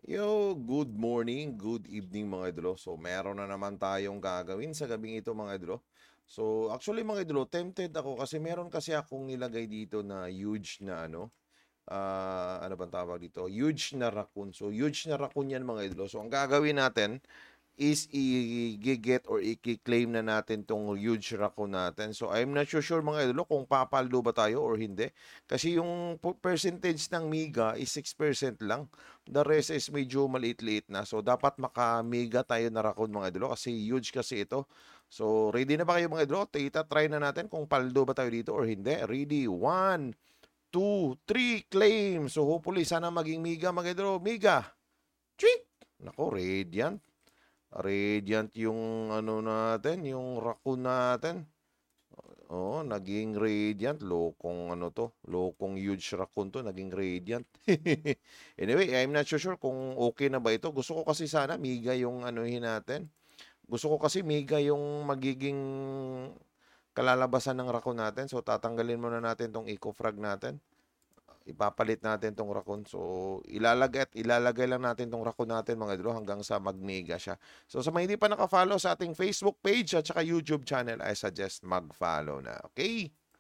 Yo, good morning, good evening mga idolo. So, meron na naman tayong gagawin sa gabing ito mga idolo. So, actually mga idolo, tempted ako kasi meron kasi akong nilagay dito na huge na ano bang tawag dito? Huge na raccoon. So, huge na raccoon yan mga idolo. So, ang gagawin natin is i-get or i-claim na natin tong huge raccoon natin. So, I'm not sure mga idolo kung papaldo ba tayo or hindi. Kasi yung percentage ng Miga is 6% lang. The rest is medyo maliit-liit na. So, dapat maka-Miga tayo na raccoon mga idolo kasi huge kasi ito. So, ready na ba kayo mga idolo? Try na natin kung paldo ba tayo dito or hindi. Ready? 1, 2, 3, claim. So, hopefully, sana maging Miga mga idolo. Miga! Tweet! Nako, Radiant. Radiant yung ano natin, yung raccoon natin. Oo, naging Radiant. Lokong ano to, lokong huge raccoon to, naging Radiant. Anyway, I'm not sure kung okay na ba ito. Gusto ko kasi sana Miga yung anuhin natin. Gusto ko kasi Miga yung magiging kalalabasan ng raccoon natin. So, tatanggalin muna natin tong eco frag natin. Ipapalit natin tong raccoon. So, ilalagay lang natin tong raccoon natin mga idolo hanggang sa mag-mega siya. So, sa mga hindi pa naka-follow sa ating Facebook page at saka YouTube channel, I suggest mag-follow na. Okay?